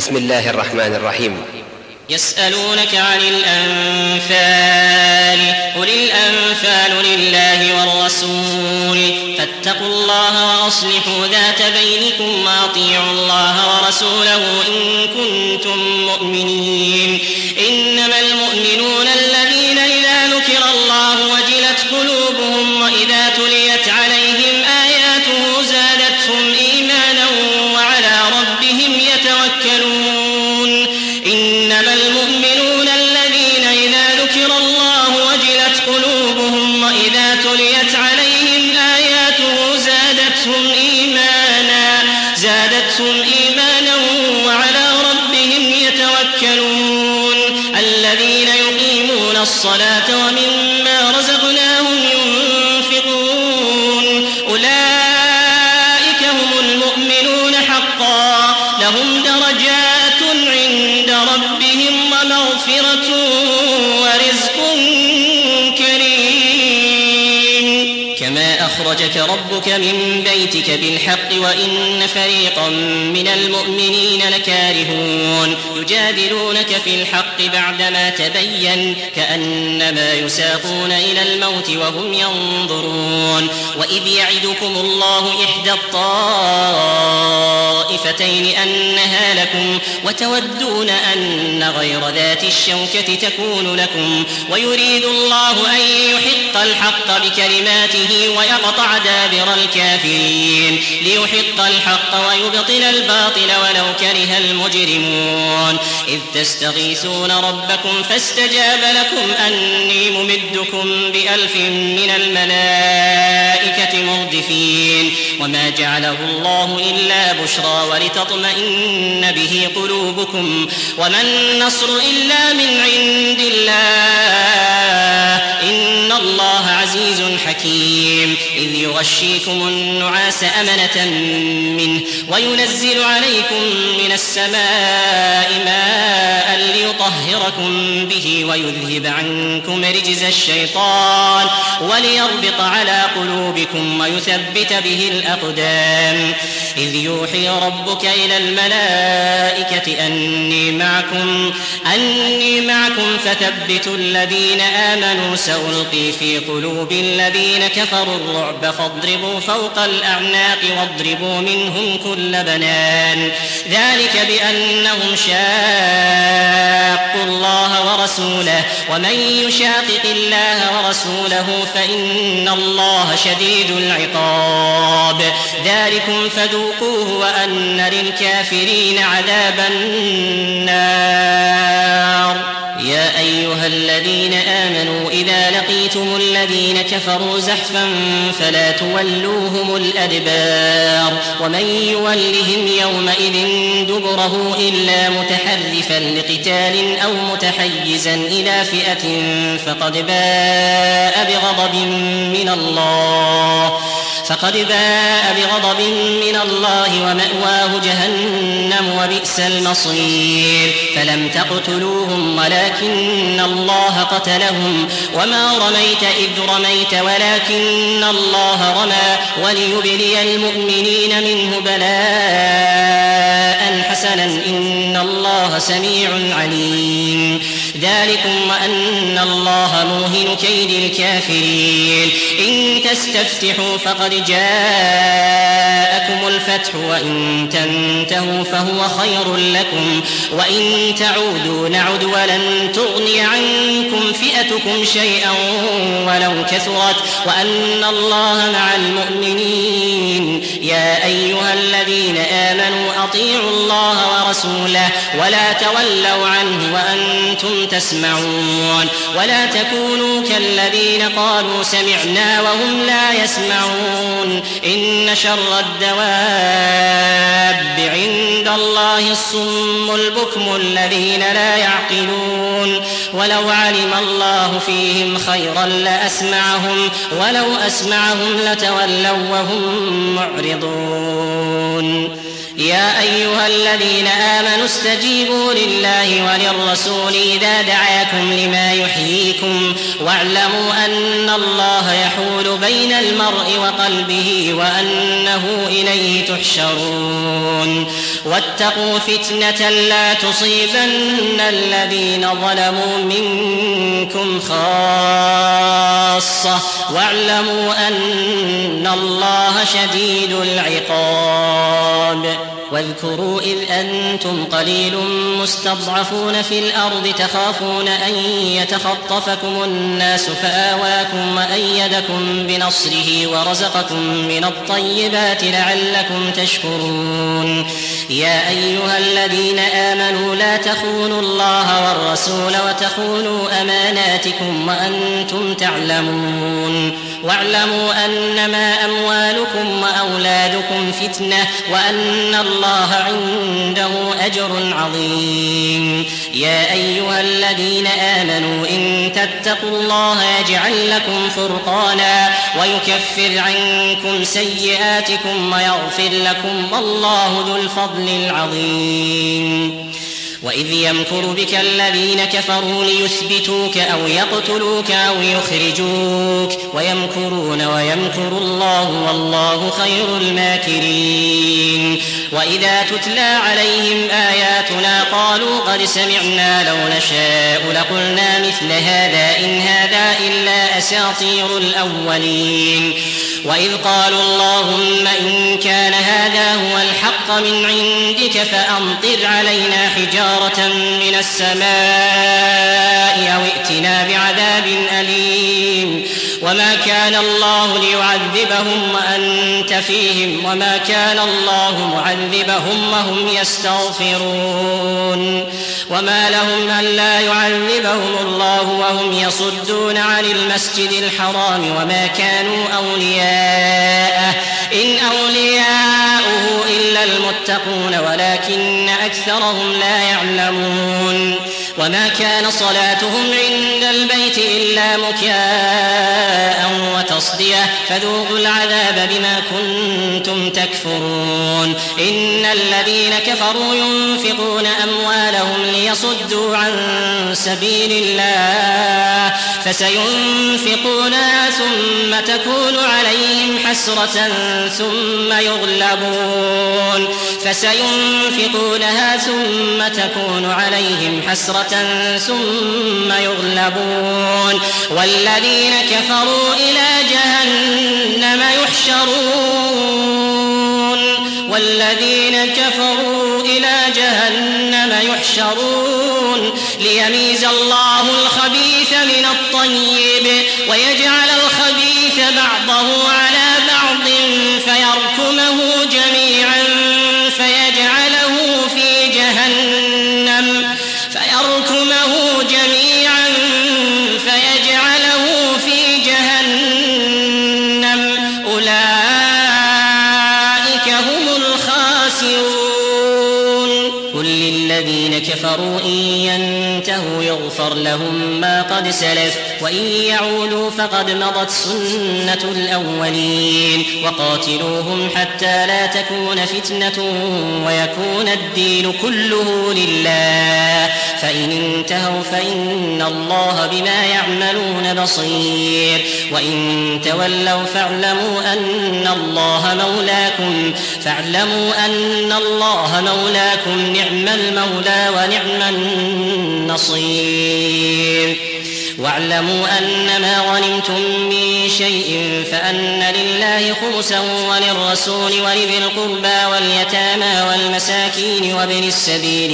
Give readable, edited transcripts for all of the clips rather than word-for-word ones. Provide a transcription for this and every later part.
بسم الله الرحمن الرحيم. يسألونك عن الأنفال قل الأنفال لله والرسول فاتقوا الله وأصلحوا ذات بينكم وأطيعوا الله ورسوله إن كنتم مؤمنين. إنما المؤمنون الذين إذا ذكر الله وجلت قلوبهم وإذا تليت عليهم آياته زادتهم إيمانا وعلى ربهم يتوكلون. إنما المؤمنون الذين إذا ذكر الله وجلت قلوبهم وإذا تليت عليهم آياته زادتهم إيمانا وعلى ربهم يتوكلون. الذين يقيمون الصلاة ومما رزقناهم ينفقون أولئك هم المؤمنون حقا لهم درجات عند ربهم ومغفرة ورزق كريم. كما أخرجك ربك من بيتك بالحق وإن فريقا من المؤمنين لكارهون يجادلونك في الحق بعدما تبين كأنما يساقون إلى الموت وهم ينظرون. وإذ يعدكم الله إحدى الطائفتين أنها لكم وتودون أن غير ذات الشوكة تكون لكم ويريد الله أن يحق الحق بكلماته ويقطع دابر الكافرين ليحق الحق ويبطل الباطل ولو كره المجرمون. إذ تستغيثون ربكم فاستجاب لكم أني ممدكم ب1000 من الملائكة مردفين. وما جعله الله إلا بشرى ولتطمئن به قلوبكم وما النصر إلا من عند الله إن الله عزيز حكيم. إذ يغشيكم النعاس أمنة منه وينزل عليكم من السماء ماء ليطهركم به ويذهب عنكم رجز الشيطان وليربط على قلوبكم ويثبت به الأقدام. إذ يوحي ربك إلى الملائكة أني معكم فثبتوا الذين آمنوا سألقي في قلوب الذين كفروا الرعب فاضربوا فوق الأعناق واضربوا منهم كل بنان. ذلك بأنهم شاقوا الله ورسوله ومن يشاقق الله ورسوله فإن الله شديد العقاب. ذلكم فذوقوه وأن للكافرين عذاب النار. يا أيها الذين آمنوا إذا لقيتم الذين كفروا زحفا فلا تولوهم الأدبار. ومن يولهم يومئذ دبره إلا متحرفا لقتال أو متحيزا إلى فئة فقد باء بغضب من الله ومأواه جهنم وبئس المصير. فلم تقتلوهم ولكن الله قتلهم وما رميت إذ رميت ولكن الله رمى وليبلي المؤمنين منه بلاء حسنا إن الله سميع عليم. ذلكم وأن الله موهن كيد الكافرين. إن تستفتحوا فقد جاءكم الفتح وإن تنتهوا فهو خير لكم وإن تعودوا نعد ولن تغني عنكم فئتكم شيئا ولو كثرت وأن الله مع المؤمنين. يا أيها الذين آمنوا أطيعوا الله ورسوله ولا تولوا عنه وأنتم تسمعون. ولا تكونوا كالذين قالوا سمعنا وهم لا يسمعون. إن شر الدواب عند الله الصم البكم الذين لا يعقلون. ولو علم الله فيهم خيرا لأسمعهم ولو أسمعهم لتولوا وهم معرضون. يا أيها الذين آمنوا استجيبوا لله وللرسول إذا دعاكم لما يحييكم واعلموا أن الله يحول بين المرء وقلبه وأنه إليه تحشرون واتقوا فتنة لا تصيبن الذين ظلموا منكم خاصة واعلموا أن الله شديد العقاب واذكروا إذ أنتم قليل مستضعفون في الأرض تخافون أن يتخطفكم الناس فآواكم وأيدكم بنصره ورزقكم من الطيبات لعلكم تشكرون يا أيها الذين آمنوا لا تخونوا الله والرسول وتخونوا أماناتكم وأنتم تعلمون واعلموا أنما أموالكم وأولادكم فتنة وأن الله عنده أجر عظيم يا أيها الذين آمنوا إن تتقوا الله يجعل لكم فرقانا ويكفر عنكم سيئاتكم ويغفر لكم والله ذو الفضل العظيم وإذ يمكر بك الذين كفروا ليثبتوك أو يقتلوك أو يخرجوك ويمكرون ويمكر الله والله خير الماكرين وإذا تتلى عليهم آياتنا قالوا قد سمعنا لو نشاء لقلنا مثل هذا إن هذا إلا أساطير الأولين وإذ قالوا اللهم إن كان هذا هو الحق من عندك فأمطر علينا حجارة من السماء أو ائتنا بعذاب أليم وما كان الله ليعذبهم وأنت فيهم وما كان الله معذبهم وهم يستغفرون وما لهم ألا يعذبهم الله وهم يصدون عن المسجد الحرام وما كانوا أولياءه إن أولياؤه إلا المتقون ولكن أكثرهم لا يعلمون وما كان صلاتهم عند البيت إلا مكاء وتصدية فذوقوا العذاب بما كنتم تكفرون إن الذين كفروا ينفقون أموالهم ليصدوا عن سبيل الله فسينفقونها ثم تكون عليهم حسرة ثم يغلبون فسينفقونها ثم تكون عليهم حسرة ثم يغلبون والذين كفروا إلى جهنم يحشرون ليميز الله الخبيث من الطيب ويجعل الخبيث بعضه على بعض فيركمه جميعا فيجعله في جهنم أولئك هم الخاسرون قل للذين كفروا إن ينتهوا يغفر لهم ما قد سلف وإن يعودوا فقد مضت سنة الأولين وقاتلوهم حتى لا تكون فتنة ويكون الدين كله لله فإن انتهوا فإن الله بما يعملون بصير وإن تولوا فاعلموا أن الله مولاكم نعم المولى ونعم النصير واعلموا أنما غنمتم من شيء فأن لله خمسا وللرسول ولذي القربى واليتامى والمساكين وابن السبيل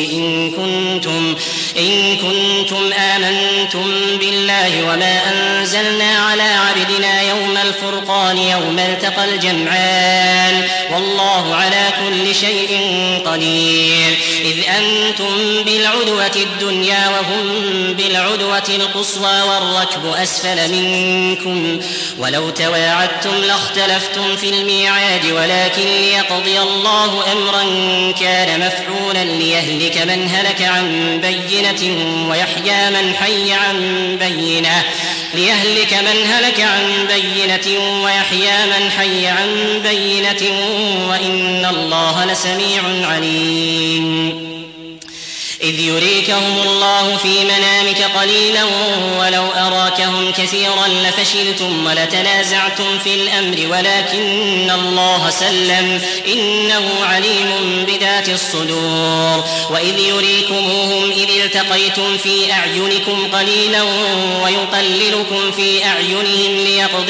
إن كنتم آمنتم بالله وما أنزلنا على عبدنا يوم الفرقان يوم التقى الجمعان والله على كل شيء قدير إذ أنتم بالعدوة الدنيا وهم بالعدوة القصوى والركب أسفل منكم ولو تواعدتم لاختلفتم في الميعاد ولكن ليقضي الله أمرا كان مفعولا ليهلك من هلك عن بينة ويحيى من حي عن بينة وإن الله لسميع عليم. إذ يريكهم الله في منامك قليلا ولو أراكهم كثيرا لفشلتم ولتنازعتم في الأمر ولكن الله سلم إنه عليم بذات الصدور. وإذ يريكموهم إذ التقيتم في أعينكم قليلا ويقللكم في أعينهم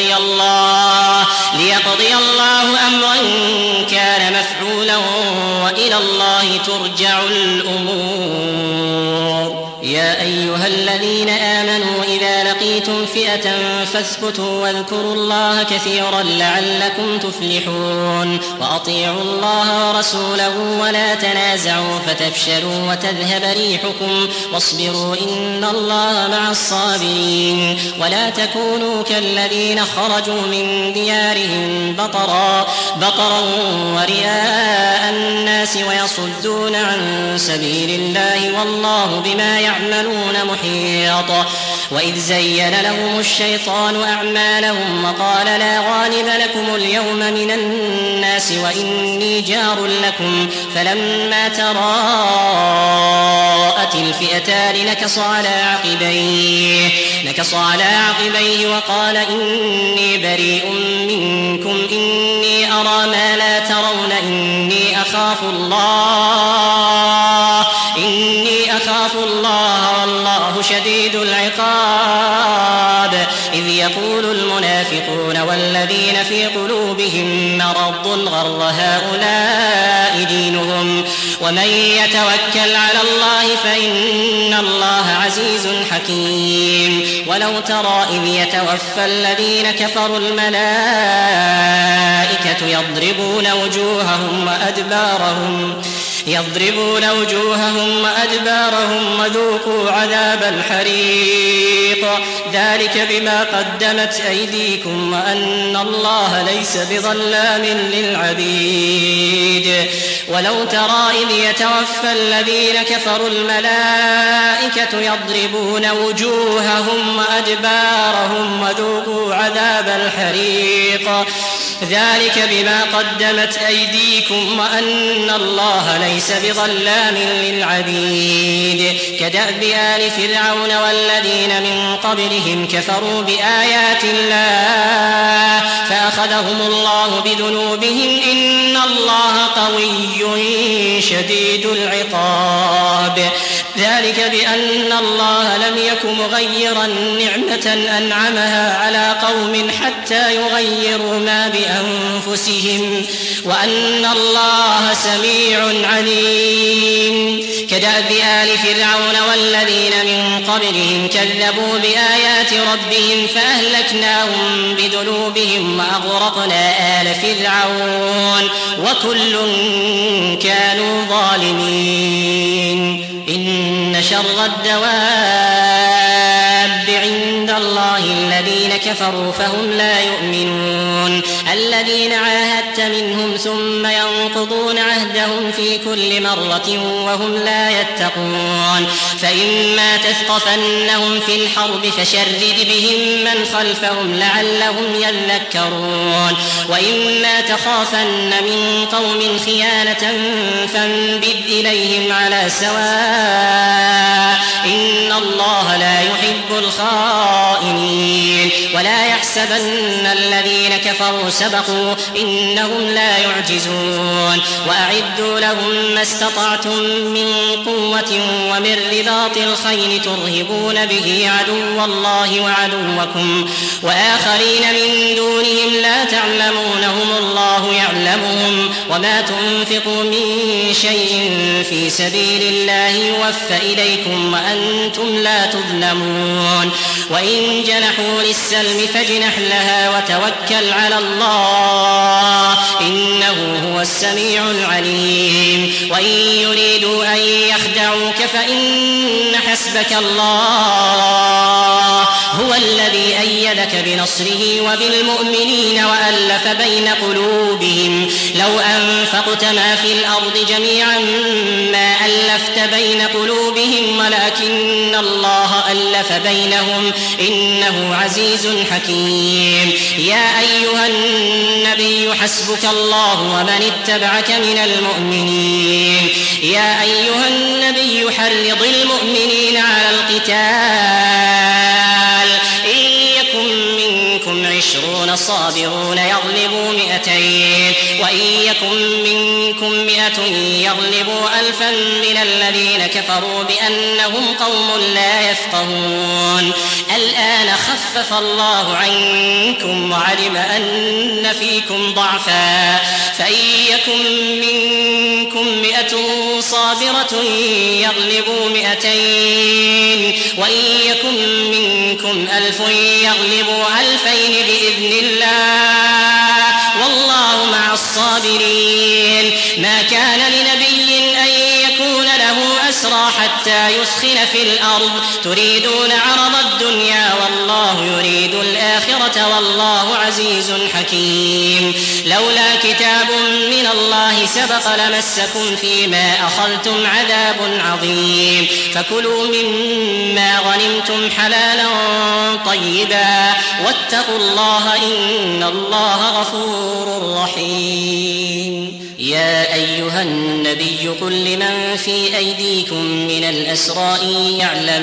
ليقضي الله أمرا كان مفعولا وإلى الله ترجع الأمور. يا أيها الذين آمنوا إذا لقيتم فئة فاثبتوا واذكروا الله كثيرا لعلكم تفلحون. وأطيعوا الله ورسوله ولا تنازعوا فتفشلوا وتذهب ريحكم واصبروا إن الله مع الصابرين. ولا تكونوا كالذين خرجوا من ديارهم بطرا ورئاء الناس ويصدون عن سبيل الله والله بما يعملون محيط. وإذ زين لهم الشيطان أعمالهم وقال لا غالب لكم اليوم من الناس وإني جار لكم فلما تراءت الفئتان نكص على عقبيه وقال إني بريء منكم إني أرى ما لا ترون إني أخاف الله والله شديد العقاب. إذ يقول المنافقون والذين في قلوبهم مرض غر هؤلاء دينهم ومن يتوكل على الله فإن الله عزيز حكيم. ولو ترى إذ يتوفى الذين كفروا الملائكة يضربون وجوههم وأدبارهم وذوقوا عذاب الحريق ذلك بما قدمت أيديكم وأن الله ليس بظلام للعبيد. ولو ترى إذ يتوفى الذين كفروا الملائكة يضربون وجوههم وأدبارهم وذوقوا عذاب الحريق ذلك بما قدمت أيديكم وأن الله ليس بظلام للعبيد. كدأب آل فرعون والذين من قبلهم كفروا بآيات الله فأخذهم الله بذنوبهم إن الله قوي شديد العقاب. ذلك بأن الله لم يك مغيرا نعمة أنعمها على قوم حتى يغيروا ما بأنفسهم وأن الله سميع عليم. كدأب آل فرعون والذين من قبلهم كذبوا بآيات ربهم فأهلكناهم بذنوبهم وأغرقنا آل فرعون وكل كانوا ظالمين. إن شر الدواب عند الله الذين كفروا فهم لا يؤمنون. الذين عاهدت منهم ثم ينقضون عهدهم في كل مرة وهم لا يتقون. فإما تثقفنهم في الحرب فشرد بهم من خلفهم لعلهم يذكرون. وإما تخافن من قوم خيانة فانبذ إليهم على سواء إن الله لا يحب الخائنين. ولا يحسبن الذين كفروا سبقوا إنهم لا يعجزون. وأعدوا لهم ما استطعتم من قوة ومن رباط الخيل ترهبون به عدو الله وعدوكم وآخرين من دونهم لا تعلمونهم الله يعلمهم وما تنفقوا من شيء في سبيل الله يوفى إليكم وأنتم لا تظلمون. وإن جنحوا للسلم فاجنح لها وتوكل على الله إنه هو السميع العليم. وإن يريدوا أن يخدعوك فإن حسبك الله هو الذي أيدك بنصره وبالمؤمنين وألف بين قلوبهم لو أنفقت ما في الأرض جميعا ما ألفت بين قلوبهم ولكن الله ألف بينهم إنه عزيز حكيم. يا أيها النبي حسبك الله ومن اتبعك من المؤمنين. يا أيها النبي حرض المؤمنين على القتال إن يكن منكم 20 صابرون يغلبوا 200 وإن يكن منكم 100 يغلبوا 1000 من الذين كفروا بأنهم قوم لا يفقهون. الآن خفف الله عنكم وعلم أن فيكم ضعفا فإن يكن منكم 100 صابرة يغلبوا 200 وإن يكن منكم 1000 يغلبوا 2000 بإذن الله والله مع الصابرين. ما كان لنبي أن يكون له أسرى حتى يسخن في الأرض تريدون عرض الدنيا والله يريد الآخرة والله عزيز حكيم. لولا كتاب من الله سبق لمسكم فيما أخذتم عذاب عظيم فكلوا مما غنمتم حلالا طيبا واتقوا الله إن الله غفور رحيم. يا أيها النبي قل لمن في أيديكم من الأسرى إن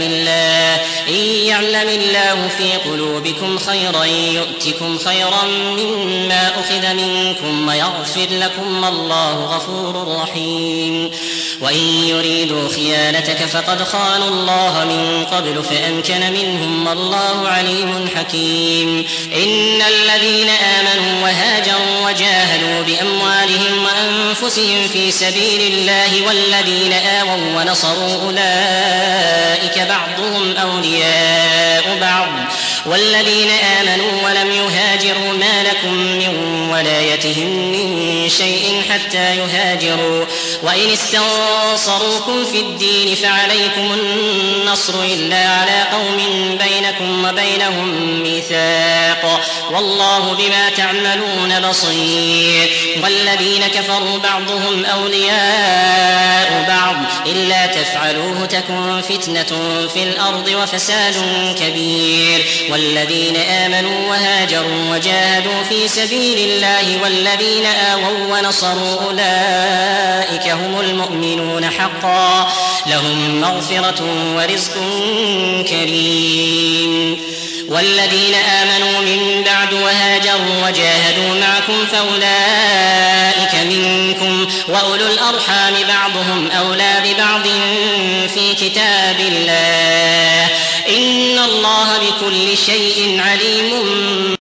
يعلم الله في قلوبكم خيرا يؤتكم خيرا مما أخذ منكم ويغفر لكم الله غفور رحيم. وإن يريدوا خيانتك فقد خانوا الله من قبل فأمكن منهم والله عليم حكيم. إن الذين آمنوا وهاجروا وجاهدوا بأموالهم وأنفسهم في سبيل الله والذين آووا ونصروا أولئك بعضهم أولياء بعض والذين آمنوا ولم يهاجروا ما لكم من ولايتهم من شيء حتى يهاجروا وإن استنصروكم في الدين فعليكم النصر إلا على قوم بينكم وبينهم ميثاق والله بما تعملون بصير. والذين كفروا بعضهم أولياء بعض إلا تفعلوه تكن فتنة في الأرض وفساد كبير. والذين آمنوا وهاجروا وجاهدوا في سبيل الله والذين آووا ونصروا أولئك هم المؤمنون حقا لهم مغفرة ورزق كريم. والذين آمنوا من بعد وهاجروا وجاهدوا معكم فأولئك منكم وأولو الأرحام بعضهم أولى ببعض في كتاب الله إن الله بكل شيء عليم.